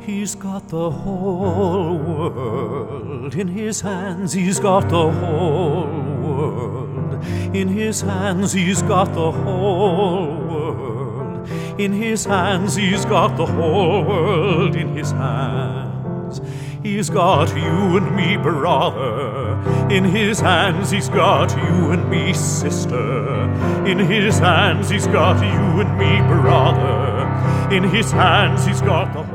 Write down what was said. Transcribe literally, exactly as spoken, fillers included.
He's got the whole world in his hands. He's got the whole world in his hands. He's got the whole world in his hands. He's got the whole world in his hands. He's got you and me, brother, in his hands. He's got you and me, sister, in his hands. He's got you and me, brother, in his hands. He's got the